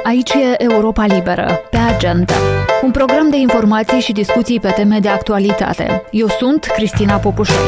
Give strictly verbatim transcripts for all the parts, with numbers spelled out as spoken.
Aici e Europa Liberă, pe agenda. Un program de informații și discuții pe teme de actualitate. Eu sunt Cristina Popușoi.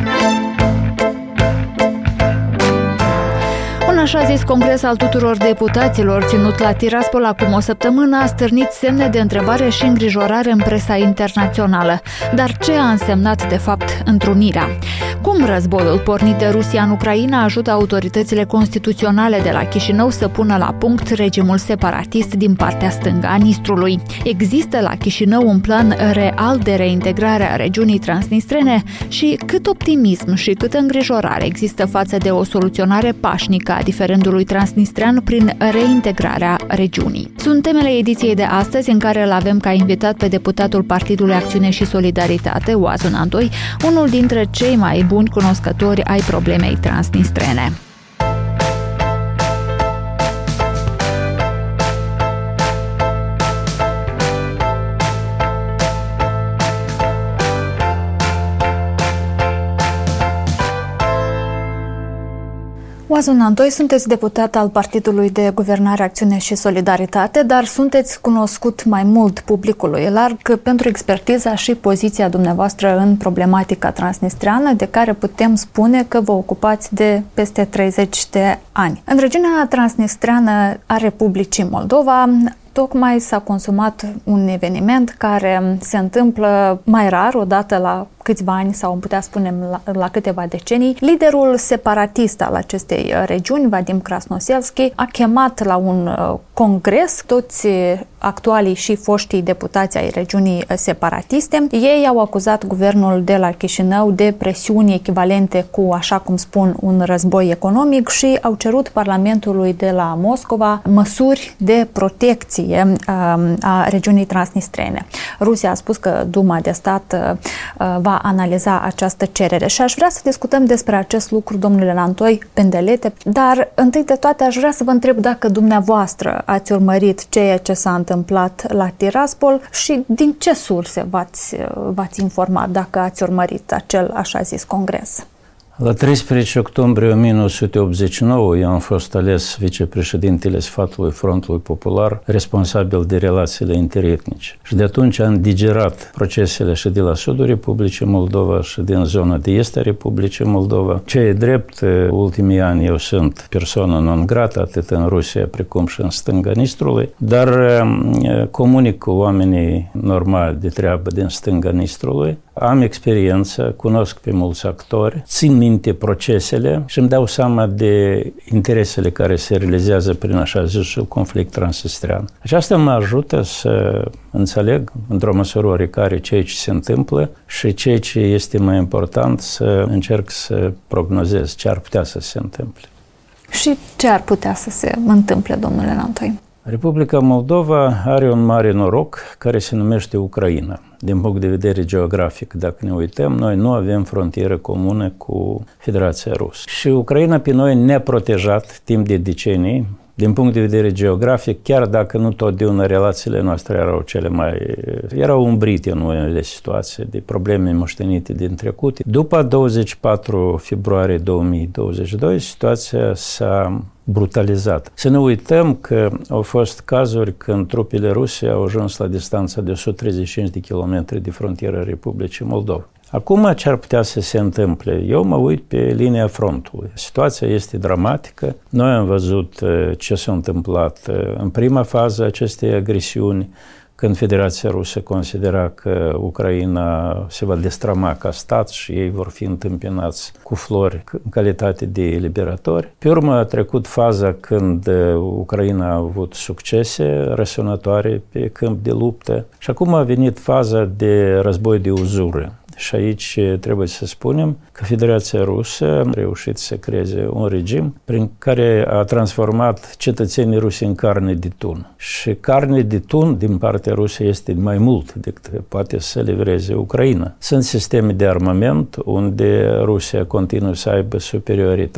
Un așa zis congres al tuturor deputaților ținut la Tiraspol acum o săptămână a stârnit semne de întrebare și îngrijorare în presa internațională. Dar ce a însemnat de fapt întrunirea? Cum războiul pornit de Rusia în Ucraina ajută autoritățile constituționale de la Chișinău să pună la punct regimul separatist din partea stângă a Nistrului? Există la Chișinău un plan real de reintegrare a regiunii transnistrene? Și cât optimism și câtă îngrijorare există față de o soluționare pașnică a diferendului transnistrean prin reintegrarea regiunii? Sunt temele ediției de astăzi, în care îl avem ca invitat pe deputatul Partidului Acțiune și Solidaritate, Oazu Nantoi, unul dintre cei mai buni cunoscători ai problemei transnistrene. Oazu Nantoi, sunteți deputat al Partidului de Guvernare, Acțiune și Solidaritate, dar sunteți cunoscut mai mult publicului larg pentru expertiza și poziția dumneavoastră în problematica transnistreană, de care putem spune că vă ocupați de peste treizeci de ani. În regiunea transnistreană a Republicii Moldova, tocmai s-a consumat un eveniment care se întâmplă mai rar, odată la câțiva ani sau am putea spune la, la câteva decenii. Liderul separatist al acestei regiuni, Vadim Krasnoselski, a chemat la un congres toți actualii și foștii deputați ai regiunii separatiste. Ei au acuzat guvernul de la Chișinău de presiuni echivalente cu, așa cum spun, un război economic și au cerut Parlamentului de la Moscova măsuri de protecție a regiunii transnistrene. Rusia a spus că Duma de stat va analiza această cerere și aș vrea să discutăm despre acest lucru, domnule Nantoi, pendelete, dar întâi de toate aș vrea să vă întreb dacă dumneavoastră ați urmărit ceea ce s-a întâmplat la Tiraspol și din ce surse v-ați, v-ați informat dacă ați urmărit acel așa zis congres. La treisprezece octombrie o mie nouă sute optzeci și nouă eu am fost ales vicepreședintele Sfatului Frontului Popular, responsabil de relațiile interetnice. Și de atunci am digerat procesele și de la sudul Republicii Moldova și din zona de est a Republicii Moldova. Ce e drept, ultimii ani eu sunt persoană non grata, atât în Rusia precum și în stânga Nistrului, dar comunic cu oamenii normali de treabă din stânga Nistrului. Am experiență, cunosc pe mulți actori, țin minte procesele și îmi dau seama de interesele care se realizează prin așa zisul conflict transnistrean. Aceasta mă ajută să înțeleg într-o măsură oarecare ceea ce se întâmplă și ceea ce este mai important, să încerc să prognozez ce ar putea să se întâmple. Și ce ar putea să se întâmple, domnule Nantoi? Republica Moldova are un mare noroc care se numește Ucraina. Din punct de vedere geografic, dacă ne uităm, noi nu avem frontieră comună cu Federația Rusă. Și Ucraina pe noi ne-a protejat timp de decenii, din punct de vedere geografic, chiar dacă nu totdeauna relațiile noastre erau cele mai... erau umbrite în unele situații de probleme moștenite din trecut. După douăzeci și patru februarie două mii douăzeci și doi, situația s-a brutalizat. Să nu uităm că au fost cazuri când trupele ruse au ajuns la distanța de o sută treizeci și cinci de kilometri de frontieră Republicii Moldova. Acum ce ar putea să se întâmple? Eu mă uit pe linia frontului. Situația este dramatică. Noi am văzut ce s-a întâmplat în prima fază acestei agresiuni, când Federația Rusă considera că Ucraina se va destrama ca stat și ei vor fi întâmpinați cu flori în calitate de eliberatori. Pe urmă a trecut faza când Ucraina a avut succese răsunătoare pe câmp de luptă și acum a venit faza de război de uzură. Și aici trebuie să spunem că Federația Rusă a reușit să creeze un regim prin care a transformat cetățenii rusi în carne de tun. Și carne de tun din partea Rusiei este mai mult decât poate să livreze Ucraina. Sunt sisteme de armament unde Rusia continuă să aibă superioritate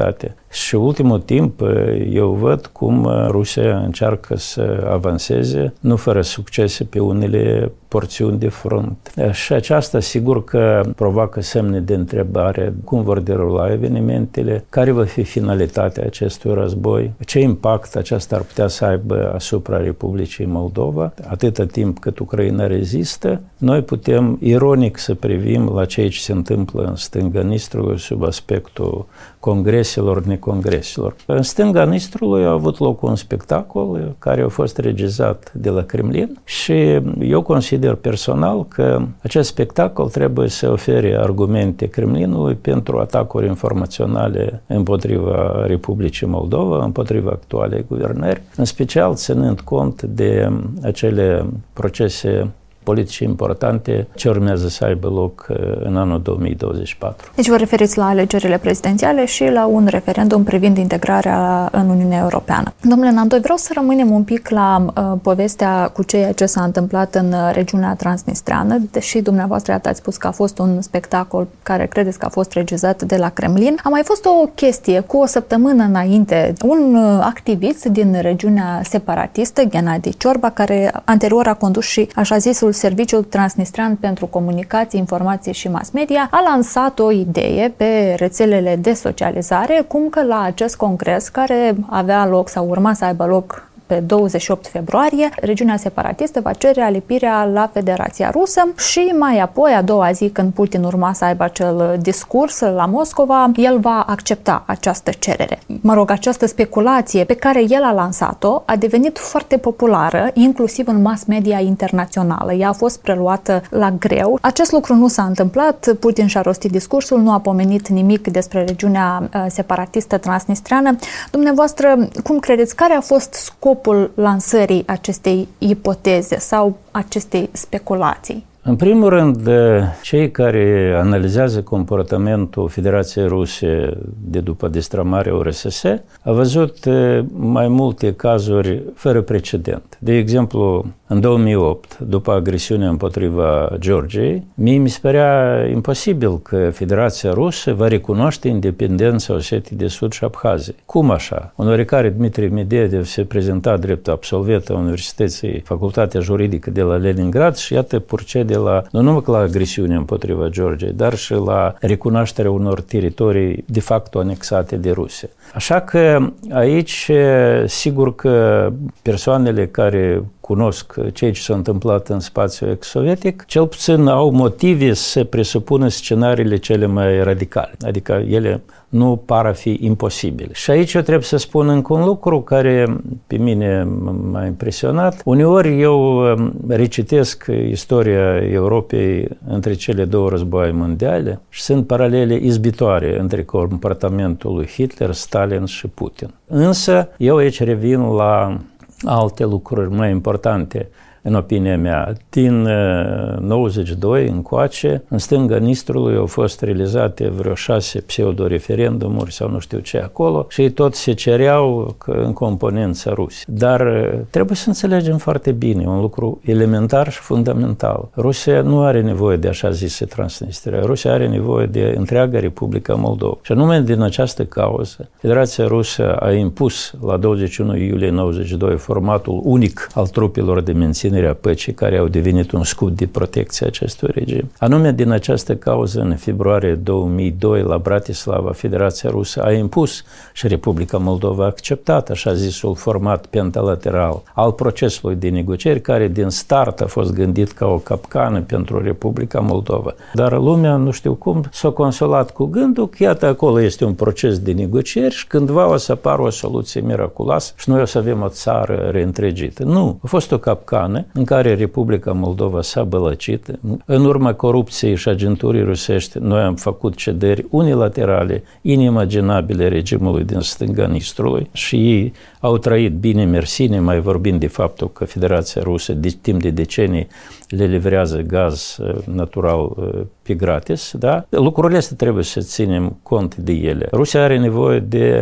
Și ultimul timp eu văd cum Rusia încearcă să avanseze, nu fără succese, pe unele porțiuni de front. Și aceasta sigur că provoacă semne de întrebare cum vor derula evenimentele, care va fi finalitatea acestui război, ce impact aceasta ar putea să aibă asupra Republicii Moldova. Atâta timp cât Ucraina rezistă, noi putem ironic să privim la ceea ce se întâmplă în stânga Nistrului sub aspectul congreselor, necongreselor. În stânga Nistrului a avut loc un spectacol care a fost regizat de la Kremlin și eu consider personal că acest spectacol trebuie să ofere argumente Kremlinului pentru atacuri informaționale împotriva Republicii Moldova, împotriva actualei guvernări, în special ținând cont de acele procese politice importante ce urmează să aibă loc în anul două mii douăzeci și patru. Deci vă referiți la alegerile prezidențiale și la un referendum privind integrarea în Uniunea Europeană. Domnule Nandoi, vreau să rămânem un pic la uh, povestea cu ceea ce s-a întâmplat în regiunea transnistreană, deși dumneavoastră ați spus că a fost un spectacol care credeți că a fost regizat de la Kremlin. A mai fost o chestie cu o săptămână înainte, un uh, activist din regiunea separatistă, Gennady Ciorba, care anterior a condus și așa zisul Serviciul Transnistrean pentru Comunicații, Informații și Mass Media, a lansat o idee pe rețelele de socializare, cum că la acest congres care avea loc sau urma să aibă loc pe douăzeci și opt februarie, regiunea separatistă va cere alipirea la Federația Rusă și mai apoi, a doua zi, când Putin urma să aibă acel discurs la Moscova, el va accepta această cerere. Mă rog, această speculație pe care el a lansat-o a devenit foarte populară, inclusiv în mass media internațională. Ea a fost preluată la greu. Acest lucru nu s-a întâmplat, Putin și-a rostit discursul, nu a pomenit nimic despre regiunea separatistă transnistreană. Dumneavoastră, cum credeți, care a fost scopul lansării acestei ipoteze sau acestei speculații? În primul rând, cei care analizează comportamentul Federației Ruse de după destrămarea U R S S au văzut mai multe cazuri fără precedent. De exemplu, în două mii opt, după agresiunea împotriva Georgiei, mie mi se părea imposibil că Federația Rusă va recunoaște independența Osetiei de Sud și Abhaziei. Cum așa? Un oarecare Dmitri Medvedev se prezenta drept absolvent a Universității Facultatea Juridică de la Leningrad și iată procede la, nu numai la agresiunea împotriva Georgiei, dar și la recunoașterea unor teritorii de facto anexate de Rusia. Așa că aici, sigur că persoanele care cunosc ceea ce s-a întâmplat în spațiul ex-sovietic, cel puțin au motive să presupună scenariile cele mai radicale, adică ele nu par a fi imposibile. Și aici eu trebuie să spun încă un lucru care pe mine m-a impresionat. Uneori eu recitesc istoria Europei între cele două războaie mondiale și sunt paralele izbitoare între comportamentul lui Hitler, Stalin și Putin. Însă eu aici revin la alte lucruri mai importante, în opinia mea. Din nouăzeci și doi încoace, în stânga Nistrului au fost realizate vreo șase pseudo-referendumuri sau nu știu ce acolo și ei tot se cereau în componența Rusiei. Dar trebuie să înțelegem foarte bine un lucru elementar și fundamental. Rusia nu are nevoie de așa zise Transnistria. Rusia are nevoie de întreaga Republica Moldova. Și anume din această cauză, Federația Rusă a impus la douăzeci și unu iulie nouăzeci și doi formatul unic al trupelor de menținere a păcii, care au devenit un scut de protecție acestui regim. Anume, din această cauză, în februarie două mii doi, la Bratislava, Federația Rusă a impus și Republica Moldova a acceptat așa zisul format pentalateral al procesului de negocieri, care din start a fost gândit ca o capcană pentru Republica Moldova. Dar lumea, nu știu cum, s-a consolat cu gândul că iată acolo este un proces de negocieri și cândva o să apară o soluție miraculoasă și noi o să avem o țară reîntregită. Nu, a fost o capcană în care Republica Moldova s-a bălăcit. În urma corupției și agenturii rusești, noi am făcut cederi unilaterale, inimaginabile regimului din stânga Nistrului și ei au trăit bine mersi, ne mai vorbind de faptul că Federația Rusă de timp de decenii le livrează gaz natural pe gratis. Da? Lucrurile astea trebuie să ținem cont de ele. Rusia are nevoie de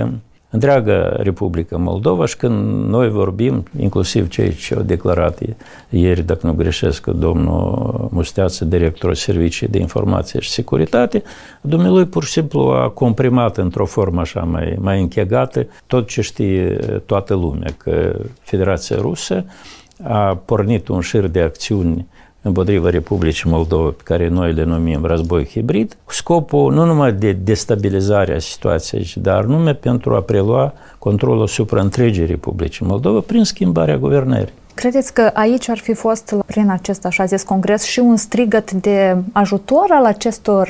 întreaga Republica Moldova și când noi vorbim, inclusiv cei ce au declarat ieri, dacă nu greșesc, domnul Musteață, directorul Serviciului de Informație și Securitate, dumnealui pur și simplu a comprimat într-o formă așa mai, mai închegată tot ce știe toată lumea, că Federația Rusă a pornit un șir de acțiuni împotriva Republicii Moldova, pe care noi le numim război hibrid, cu scopul nu numai de destabilizare a situației, dar nume pentru a prelua controlul asupra întregii Republicii Moldova prin schimbarea guvernării. Credeți că aici ar fi fost, prin acest așa zis congres, și un strigăt de ajutor al acestor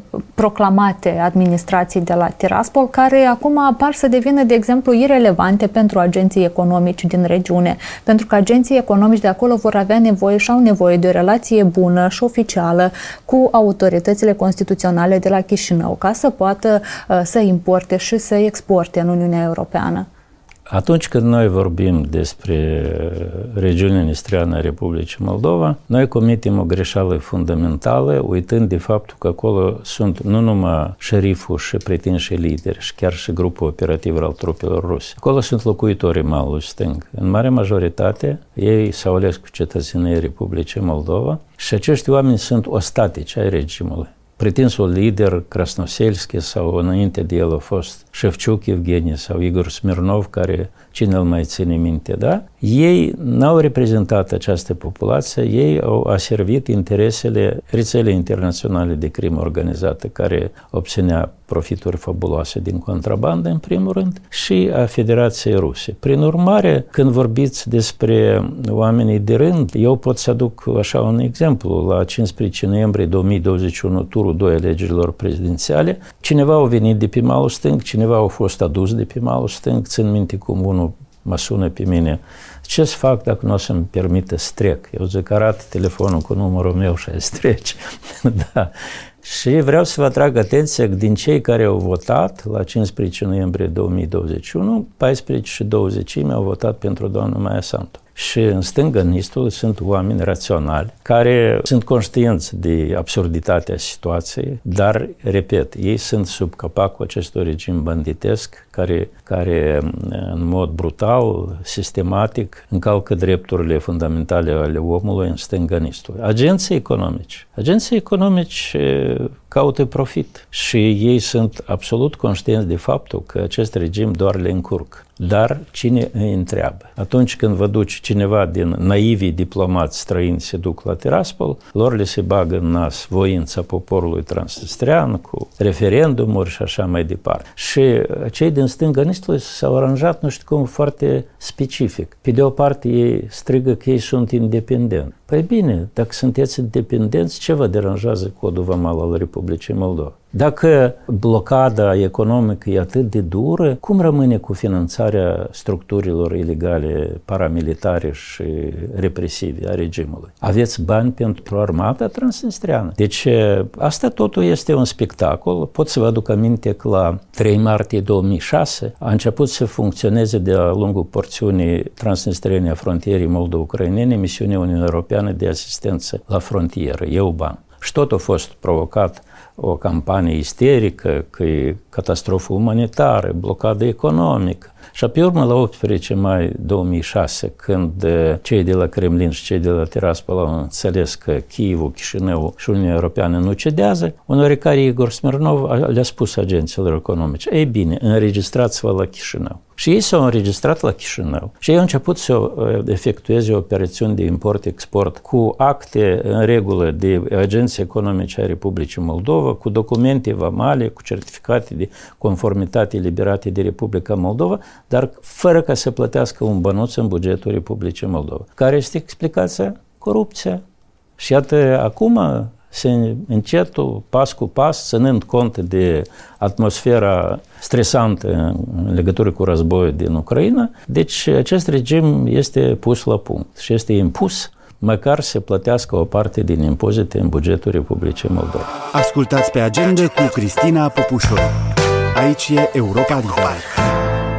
proclamate administrații de la Tiraspol, care acum par să devină, de exemplu, irelevante pentru agenții economici din regiune, pentru că agenții economici de acolo vor avea nevoie și au nevoie de o relație bună și oficială cu autoritățile constituționale de la Chișinău, ca să poată să importe și să exporte în Uniunea Europeană? Atunci când noi vorbim despre regiunea nistreană a Republicii Moldova, noi comitem o greșeală fundamentală, uitând de faptul că acolo sunt nu numai șeriful și pretinși lideri, și chiar și grupul operativ al trupelor ruse. Acolo sunt locuitorii malului stâng. În mare majoritate, ei s-au ales cu cetățenia Republicii Moldova și acești oameni sunt ostatici ai regimului. Pretinsul lider Krasnoselski sau înainte de el a fost Șefciuc Evgenie sau Igor Smirnov, care cine îl mai ține minte, da? Ei n-au reprezentat această populație, ei au aservit interesele rețelei internaționale de crimă organizată, care obținea profituri fabuloase din contrabandă, în primul rând, și a Federației Ruse. Prin urmare, când vorbiți despre oamenii de rând, eu pot să aduc așa un exemplu. La cincisprezece noiembrie două mii douăzeci și unu, turul doi alegerilor prezidențiale, cineva a venit de pe malul stâng, cineva a fost adus de pe malul stâng, țin minte cum unul mă sună pe mine, ce să fac dacă nu o să-mi permită să trec? Eu zic, arată telefonul cu numărul meu și ai să treci. Da. Și vreau să vă atrag atenția că din cei care au votat la cincisprezece noiembrie două mii douăzeci și unu, paisprezece și douăzeci au votat pentru doamna Maia Sandu. Și în stânga nistului sunt oameni raționali care sunt conștienți de absurditatea situației, dar, repet, ei sunt sub capacul acestui regim banditesc care, care în mod brutal, sistematic, încalcă drepturile fundamentale ale omului în stânga nistului. Agenții economici. Agenții economici caută profit și ei sunt absolut conștienți de faptul că acest regim doar le încurcă. Dar cine îi întreabă? Atunci când vă duci cineva din naivii diplomați străini se duc la Tiraspol, lor le se bagă în nas voința poporului transnistrean cu referendumuri și așa mai departe. Și cei din stânga nistului s-au aranjat, nu știu cum, foarte specific. Pe de o parte ei strigă că ei sunt independenți. Păi bine, dacă sunteți independenți, ce vă deranjează codul vamal al Republicii Moldova? Dacă blocada economică e atât de dură, cum rămâne cu finanțarea structurilor ilegale, paramilitare și represive a regimului? Aveți bani pentru armata transnistreană? Deci asta totul este un spectacol. Pot să vă aduc aminte că la trei martie două mii șase a început să funcționeze de-a lungul porțiunii transnistrene a frontierii moldo-ucrainene misiunea Uniunii Europeană de asistență la frontieră, EUBAM. Și tot a fost provocat o campanie isterică, că e catastrofă umanitară, blocadă economică. Și pe urmă, la optsprezece mai două mii șase, când cei de la Kremlin și cei de la Tiraspol au înțeles că Chievul, Chișinău și Uniunea Europeană nu cedează, un oarecare Igor Smirnov le-a spus agenților economici, ei bine, înregistrați-vă la Chișinău. Și ei s-au înregistrat la Chișinău și ei au început să efectueze operațiuni de import-export cu acte în regulă de agenții economici ai Republicii Moldova, cu documente vamale, cu certificate de conformitate eliberate de Republica Moldova, dar fără ca să plătească un bănuț în bugetul Republicii Moldova. Care este explicația? Corupția. Și iată, acum se încetul, pas cu pas, ținând cont de atmosfera stresantă în legătură cu războiul din Ucraina, deci acest regim este pus la punct și este impus măcar să plătească o parte din impozite în bugetul Republicii Moldova. Ascultați pe Agenda cu Cristina Popușoru. Aici e Europa Liberă.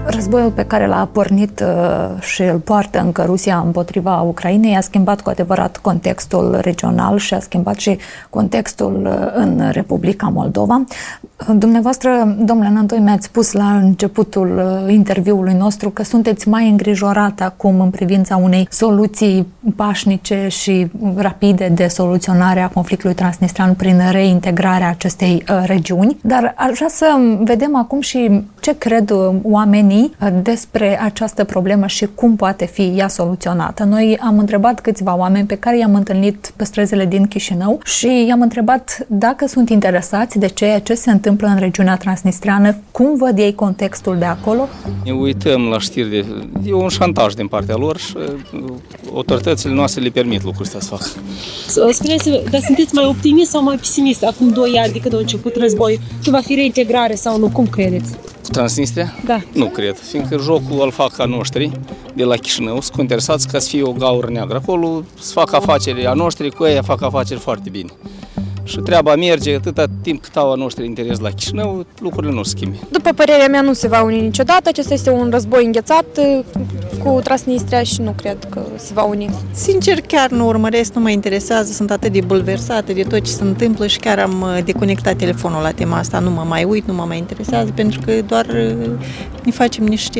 Războiul pe care l-a pornit uh, și îl poartă încă Rusia împotriva Ucrainei a schimbat cu adevărat contextul regional și a schimbat și contextul uh, în Republica Moldova. Dumneavoastră, domnule Năntoi, mi-ați spus la începutul uh, interviului nostru că sunteți mai îngrijorat acum în privința unei soluții pașnice și rapide de soluționare a conflictului transnistrean prin reintegrarea acestei uh, regiuni. Dar aș vrea să vedem acum și ce cred oamenii despre această problemă și cum poate fi ea soluționată. Noi am întrebat câțiva oameni pe care i-am întâlnit pe străzile din Chișinău și i-am întrebat dacă sunt interesați de ceea ce se întâmplă în regiunea transnistreană, cum văd ei contextul de acolo. Ne uităm la știri de... E un șantaj din partea lor și autoritățile noastre le permit lucrul ăsta să facă. Spuneți, dar sunteți mai optimist sau mai pesimist acum doi ani de când a început războiul? Că va fi reintegrare sau nu? Cum credeți? Transnistria? Da. Nu cred, fiindcă jocul îl fac a noștri de la Chișinău, sunt interesați ca să fie o gaură neagră. Acolo să fac afaceri a noștri, cu ei fac afaceri foarte bine. Și treaba merge atâta timp cât au a noștri interes la Chișinău, lucrurile nu se schimbe. După părerea mea, nu se va uni niciodată. Acesta este un război înghețat cu Transnistria și nu cred că se va uni. Sincer, chiar nu urmăresc, nu mă interesează, sunt atât de bulversată de tot ce se întâmplă și chiar am deconectat telefonul la tema asta. Nu mă mai uit, nu mă mai interesează, pentru că doar ne facem niște,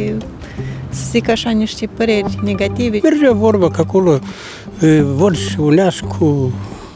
să zic așa, niște păreri negative. Merge vorba că acolo vor să unească cu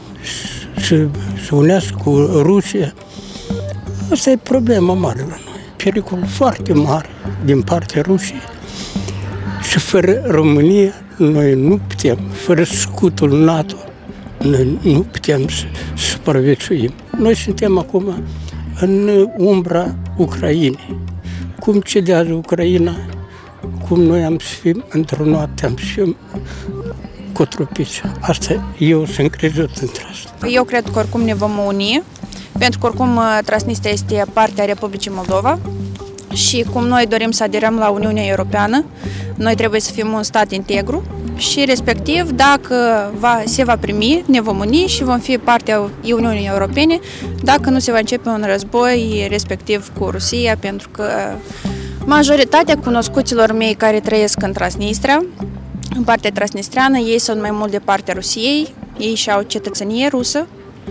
să se unească cu Rusia. Asta e problema mare la noi. Pericol foarte mare din partea Rusiei. Și fără România noi nu putem, fără scutul NATO, noi nu putem să supraviețuim. Noi suntem acum în umbra Ucrainei. Cum cedează Ucraina, cum noi am să fim într-o noapte, am să fim cotropiți. Asta eu sunt crezut între asta. Eu cred că oricum ne vom uni, pentru că oricum Transnistria este parte a Republicii Moldova și cum noi dorim să aderăm la Uniunea Europeană, noi trebuie să fim un stat integru și respectiv dacă va, se va primi, ne vom uni și vom fi parte a Uniunii Europene dacă nu se va începe un război respectiv cu Rusia, pentru că majoritatea cunoscuților mei care trăiesc în Transnistria, în partea transnistreană, ei sunt mai mult de partea Rusiei, ei și-au cetățenie rusă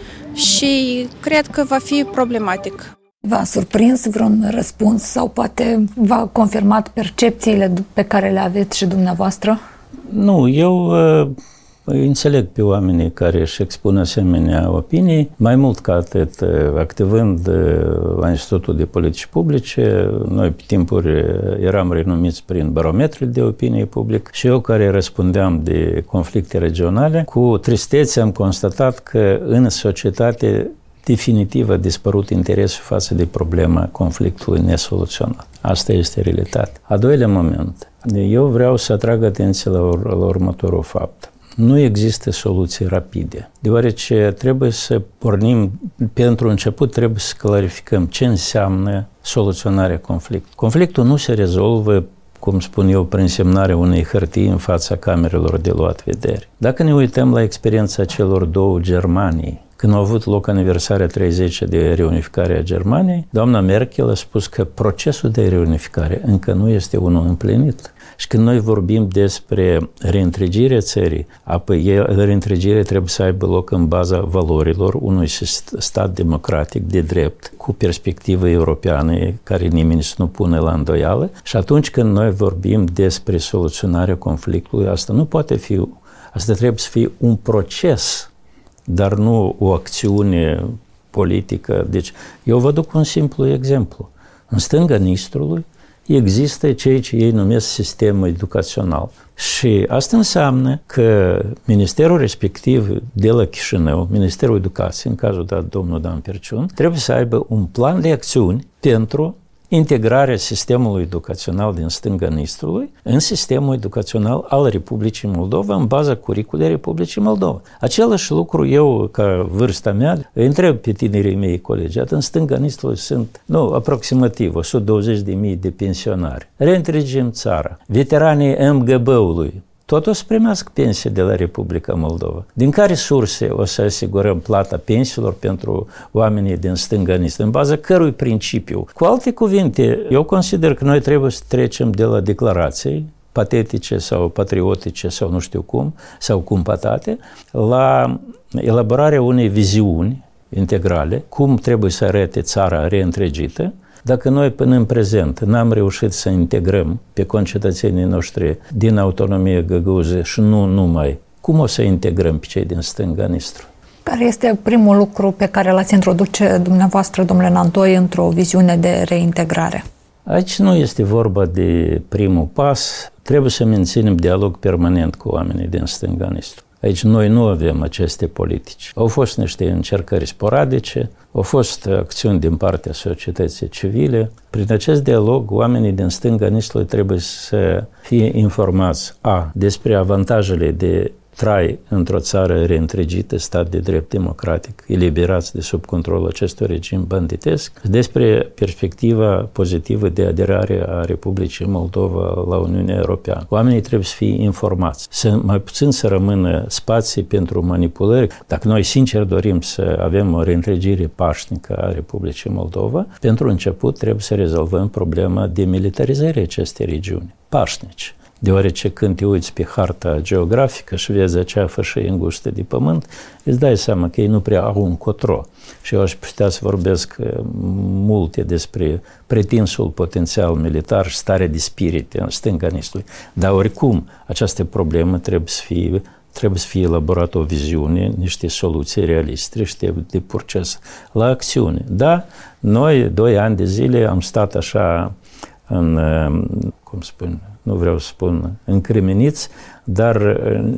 și cred că va fi problematic. V-a surprins vreun răspuns sau poate v-a confirmat percepțiile pe care le aveți și dumneavoastră? Nu, eu uh, înțeleg pe oamenii care își expun asemenea opinii. Mai mult ca atât, activând la Institutul de Politici Publice, noi pe timpuri eram renumiți prin barometrul de opinie publică și eu care răspundeam de conflicte regionale, cu tristețe am constatat că în societate definitiv a dispărut interesul față de problema conflictului nesoluționat. Asta este realitatea. A doilea moment, eu vreau să atrag atenția la, ur- la următorul fapt. Nu există soluții rapide, deoarece trebuie să pornim, pentru început trebuie să clarificăm ce înseamnă soluționarea conflictului. Conflictul nu se rezolvă, cum spun eu, prin semnarea unei hârtii în fața camerelor de luat vedere. Dacă ne uităm la experiența celor două Germanii, când a avut loc aniversarea treizeci de reunificare a Germaniei, doamna Merkel a spus că procesul de reunificare încă nu este unul împlinit. Și când noi vorbim despre reîntregirea țării, apoi reîntregirea trebuie să aibă loc în baza valorilor unui stat democratic de drept, cu perspectivă europeană, care nimeni să nu pune la îndoială. Și atunci când noi vorbim despre soluționarea conflictului, asta nu poate fi, asta trebuie să fie un proces, dar nu o acțiune politică. Deci, eu vă duc un simplu exemplu. În stânga Nistrului există ceea ce ei numesc sistemul educațional. Și asta înseamnă că ministerul respectiv de la Chișinău, Ministerul Educației, în cazul dat domnul Dan Perciun, trebuie să aibă un plan de acțiuni pentru integrarea sistemului educațional din stânga Nistrului în sistemul educațional al Republicii Moldova, în baza curiculei Republicii Moldova. Același lucru eu, ca vârsta mea, îi întreb pe tinerii mei colegi. În stânga Nistrului sunt, nu, aproximativ o sută douăzeci de mii de pensionari. Reîntregim țara. Veteranii M G B-ului tot o să primească pensii de la Republica Moldova. Din care surse o să asigurăm plata pensiilor pentru oamenii din stânganistă? În baza cărui principiu? Cu alte cuvinte, eu consider că noi trebuie să trecem de la declarații patetice sau patriotice sau nu știu cum, sau cumpătate, la elaborarea unei viziuni integrale, cum trebuie să arate țara reîntregită. Dacă noi până în prezent n-am reușit să integrăm pe concetățenii noștri din autonomie găgăuză și nu numai, cum o să integrăm pe cei din stânga Nistru? Care este primul lucru pe care l-ați introduce dumneavoastră, domnule Nantoi, într-o viziune de reintegrare? Aici nu este vorba de primul pas, trebuie să menținem dialog permanent cu oamenii din stânga Nistru. Aici noi nu avem aceste politici. Au fost niște încercări sporadice, au fost acțiuni din partea societății civile. Prin acest dialog, oamenii din stânga Nistrului trebuie să fie informați a. despre avantajele de trai într-o țară reîntregită, stat de drept democratic, eliberați de sub controlul acestui regim banditesc, despre perspectiva pozitivă de aderare a Republicii Moldova la Uniunea Europeană. Oamenii trebuie să fie informați, să mai puțin să rămână spații pentru manipulări. Dacă noi sincer dorim să avem o reîntregire pașnică a Republicii Moldova, pentru început trebuie să rezolvăm problema demilitarizării acestei regiuni pașnice. Deoarece când te uiți pe harta geografică și vezi acea fășie îngustă de pământ, îți dai seama că ei nu prea au un cotro. Și eu aș putea să vorbesc multe despre pretinsul potențial militar și starea de spirit în stânga Nistului. Dar oricum, această problemă trebuie să fie, trebuie să fie elaborată o viziune, niște soluții realiste și trebuie de proces la acțiune. Da, noi, doi ani de zile, am stat așa în, cum spun, nu vreau să spun încriminiți, dar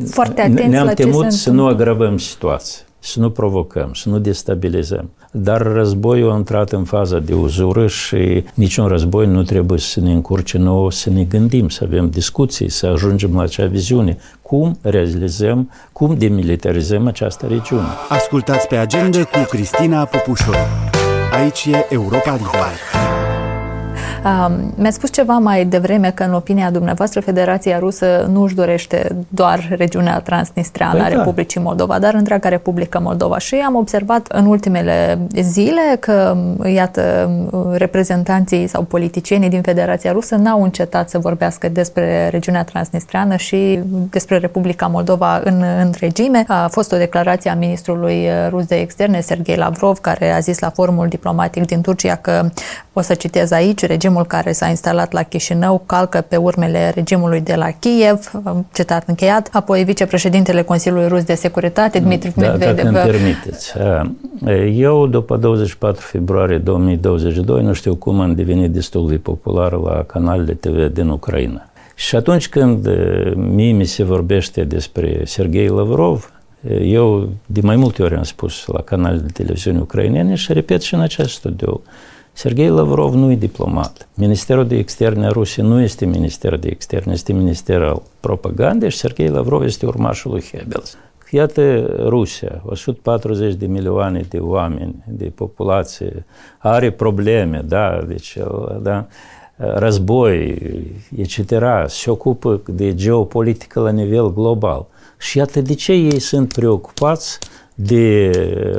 ne-am temut să nu agravăm situația, să nu provocăm, să nu destabilizăm. Dar războiul a intrat în faza de uzură și niciun război nu trebuie să ne încurce nouă să ne gândim, să avem discuții, să ajungem la acea viziune. Cum realizăm, cum demilitarizăm această regiune. Ascultați pe Agenda cu Cristina Popușoi. Aici e Europa Liberă. Uh, mi-a spus ceva mai devreme că, în opinia dumneavoastră, Federația Rusă nu își dorește doar regiunea transnistreană a Republicii Moldova, dar întreaga Republică Moldova. Și am observat în ultimele zile că, iată, reprezentanții sau politicienii din Federația Rusă n-au încetat să vorbească despre regiunea transnistreană și despre Republica Moldova în întregime. A fost o declarație a ministrului rus de externe, Sergei Lavrov, care a zis la forumul diplomatic din Turcia că, o să citez aici, regimul care s-a instalat la Chișinău calcă pe urmele regimului de la Kiev, citat încheiat. Apoi vicepreședintele Consiliului Rus de Securitate, Dmitri Medvedev. Da, dacă îmi permiteți. Eu, după douăzeci și patru februarie două mii douăzeci și doi, nu știu cum am devenit destul de popular la canalele T V din Ucraina. Și atunci când mie mi se vorbește despre Sergei Lavrov, eu de mai multe ori am spus la canalele de televiziune ucrainene și repet și în acest studiu. Sergei Lavrov nu e diplomat. Ministerul de Externe a Rusiei nu este minister de externe, este minister al propagandei și Sergei Lavrov este urmașul lui Goebbels. Iată, Rusia, o sută patruzeci de milioane de oameni, de populație, are probleme, da, deci, da, război, et cetera, se ocupă de geopolitică la nivel global. Și iată de ce ei sunt preocupați de,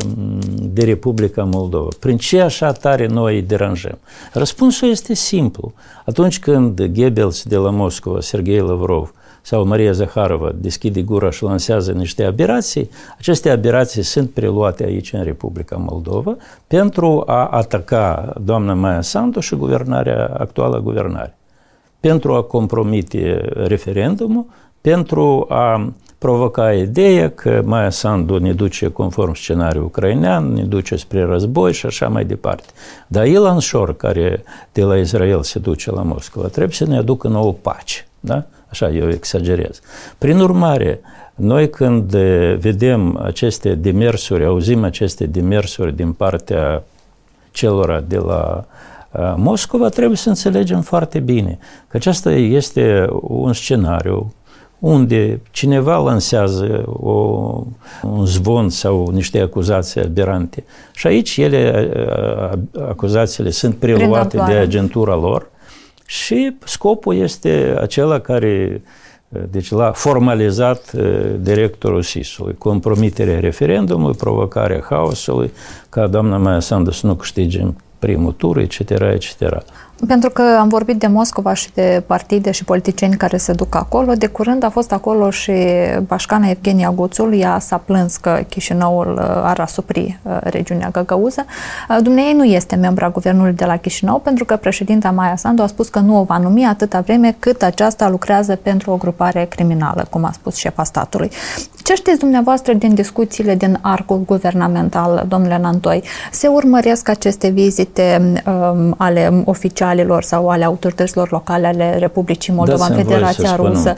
de Republica Moldova. Prin ce așa tare noi îi deranjăm? Răspunsul este simplu. Atunci când Goebbels de la Moscova, Sergei Lavrov sau Maria Zaharova deschide gura și lansează niște aberații, aceste aberații sunt preluate aici în Republica Moldova pentru a ataca doamna Maia Sandu și guvernarea, actuală guvernare, pentru a compromite referendumul, pentru a provoca ideea că Maia Sandu ne duce conform scenariul ucrainean, ne duce spre război și așa mai departe. Dar Ilan Shor, care de la Israel se duce la Moscova, trebuie să ne aducă nouă pace. Da? Așa, eu exagerez. Prin urmare, noi când vedem aceste demersuri, auzim aceste demersuri din partea celor de la Moscova, trebuie să înțelegem foarte bine că acesta este un scenariu unde cineva lansează o, un zvon sau niște acuzații aberante. Și aici ele, acuzațiile sunt preluate de agentura lor și scopul este acela care Deci l-a formalizat directorul S I S-ului. Compromiterea referendumului, provocarea haosului, ca doamna Maia Sandu să nu câștige primul tur, et cetera, et cetera. Pentru că am vorbit de Moscova și de partide și politicieni care se duc acolo, de curând a fost acolo și Bașcana Evgenia Guțul, ea s-a plâns că Chișinăul ar asupri regiunea Găgăuză. Dumnezeu nu este membra guvernului de la Chișinău, pentru că președinta Maia Sandu a spus că nu o va numi atâta vreme cât aceasta lucrează pentru o grupare criminală, cum a spus șefa statului. Ce știți dumneavoastră din discuțiile din arcul guvernamental, domnule Nantoi? Se urmăresc aceste vizite um, ale oficialilor sau ale autorităților locale ale Republicii Moldova în Federația Rusă?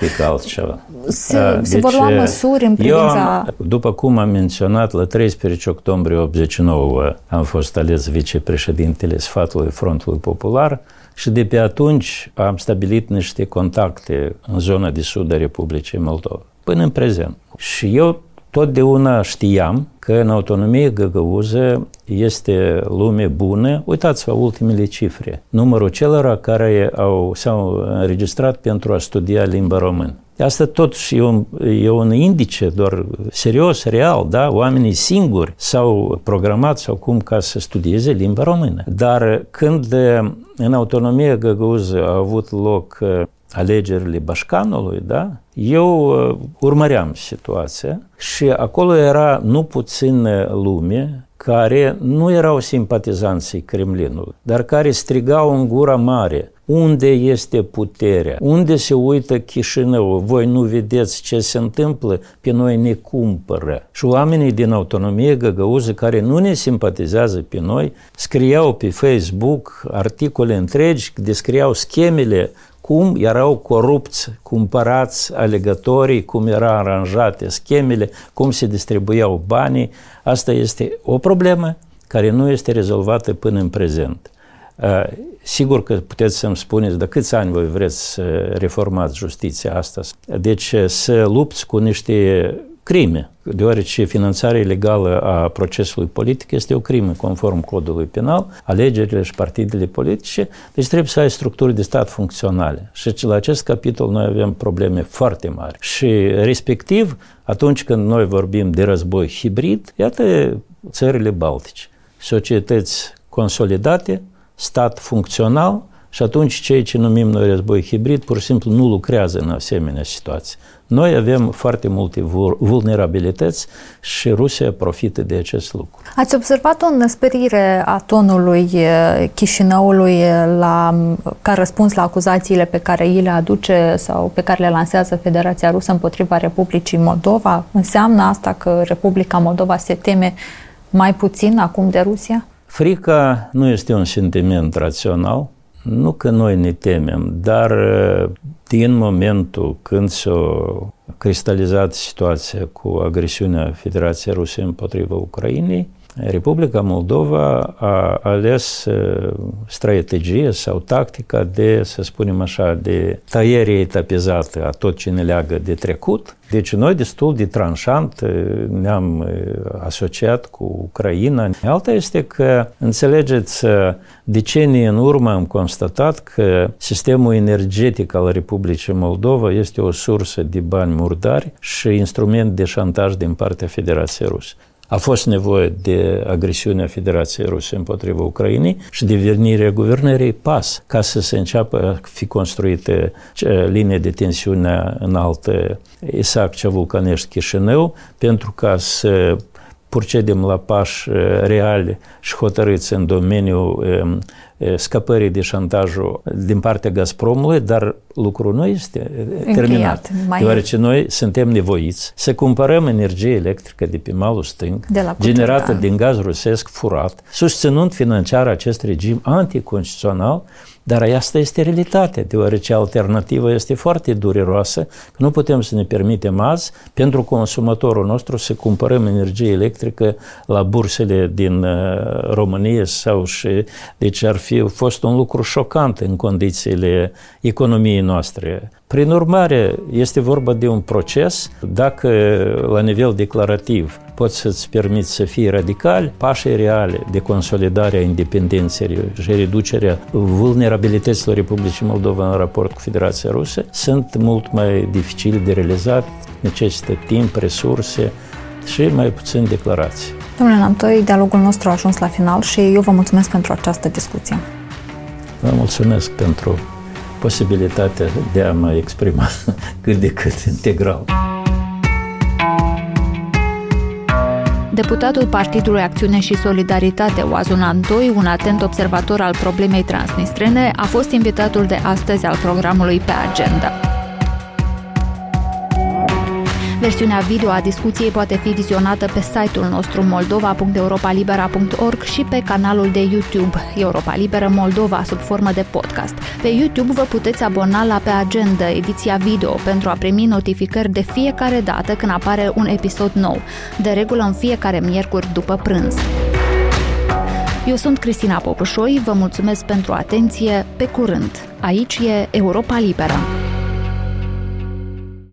Se, A, se deci, vor lua măsuri în privința... Eu, după cum am menționat, la treisprezece octombrie optzeci și nouă am fost ales vicepreședintele Sfatului Frontului Popular și de pe atunci am stabilit niște contacte în zona de sud a Republicii Moldova, până în prezent. Și eu totdeauna știam că în autonomie găgăuză este lume bună. Uitați-vă ultimele cifre. Numărul celor care au, s-au înregistrat pentru a studia limba română. Asta totuși e un, e un indice doar serios, real, da? Oamenii singuri s-au programat sau cum ca să studieze limba română. Dar când în autonomie găgăuză a avut loc alegerile Bașcanului, da? Eu uh, urmăream situația și acolo era nu puțin lume care nu erau simpatizanții Kremlinului, dar care strigau în gura mare: unde este puterea? Unde se uită Chișinău? Voi nu vedeți ce se întâmplă? Pe noi ne cumpără. Și oamenii din autonomie găgăuză care nu ne simpatizează pe noi scriau pe Facebook articole întregi, descriau schemele, cum erau corupți, cumpărați alegătorii, cum erau aranjate schemele, cum se distribuiau banii. Asta este o problemă care nu este rezolvată până în prezent. Sigur că puteți să-mi spuneți de câți ani voi vreți să reformați justiția asta. Deci să lupți cu niște crime, deoarece finanțarea ilegală a procesului politic este o crimă conform codului penal, alegerile și partidele politice, deci trebuie să ai structuri de stat funcționale. Și la acest capitol noi avem probleme foarte mari. Și respectiv, atunci când noi vorbim de război hibrid, iată țările baltice, societăți consolidate, stat funcțional, și atunci cei ce numim noi război hibrid pur și simplu nu lucrează în asemenea situații. Noi avem foarte multe vulnerabilități și Rusia profită de acest lucru. Ați observat o înăsprire a tonului Chișinăului la, ca răspuns la acuzațiile pe care îi le aduce sau pe care le lansează Federația Rusă împotriva Republicii Moldova? Înseamnă asta că Republica Moldova se teme mai puțin acum de Rusia? Frica nu este un sentiment rațional. Nu că noi ne temem, dar din momentul când s-a cristalizat situația cu agresiunea Federației Ruse împotriva Ucrainei, Republica Moldova a ales strategie sau tactica de, să spunem așa, de tăiere etapizată a tot ce ne leagă de trecut. Deci noi destul de tranșant ne-am asociat cu Ucraina. Alta este că, înțelegeți, decenii în urmă am constatat că sistemul energetic al Republicii Moldova este o sursă de bani murdari și instrument de șantaj din partea Federației Ruse. A fost nevoie de agresiunea Federației Ruse împotriva Ucrainei și de venirea guvernării PAS ca să se înceapă fi construite linie de tensiune înaltă Isac-Vulcanești-Chișinău pentru ca să procedem la pași reali și hotărâți în domeniul scăpării de șantajul din partea Gazpromului, dar lucrul nu este încheiat, terminat, deoarece noi suntem nevoiți să cumpărăm energie electrică de pe malul stâng, generată din gaz rusesc furat, susținând financiar acest regim anticonstituțional, dar asta este realitatea, deoarece alternativa este foarte dureroasă, că nu putem să ne permitem azi, pentru consumatorul nostru, să cumpărăm energie electrică la bursele din România sau și, deci ar fi fost un lucru șocant în condițiile economiei noastre. Prin urmare, este vorba de un proces, dacă la nivel declarativ poți să-ți permiți să fii radical, pașii reale de consolidare a independenței și reducerea vulnerabilităților Republicii Moldova în raport cu Federația Rusă sunt mult mai dificil de realizat, necesită timp, resurse și mai puțin declarații. Domnule Nantoi, dialogul nostru a ajuns la final și eu vă mulțumesc pentru această discuție. Vă mulțumesc pentru posibilitatea de a mă exprima cât de cât integral. Deputatul Partidului Acțiune și Solidaritate, Oazu Nantoi, un atent observator al problemei transnistrene, a fost invitatul de astăzi al programului Pe Agenda. Versiunea video a discuției poate fi vizionată pe site-ul nostru moldova punct europalibera punct org și pe canalul de YouTube Europa Liberă Moldova sub formă de podcast. Pe YouTube vă puteți abona la Pe Agenda, ediția video, pentru a primi notificări de fiecare dată când apare un episod nou, de regulă în fiecare miercuri după prânz. Eu sunt Cristina Popușoi, vă mulțumesc pentru atenție, pe curând. Aici e Europa Liberă.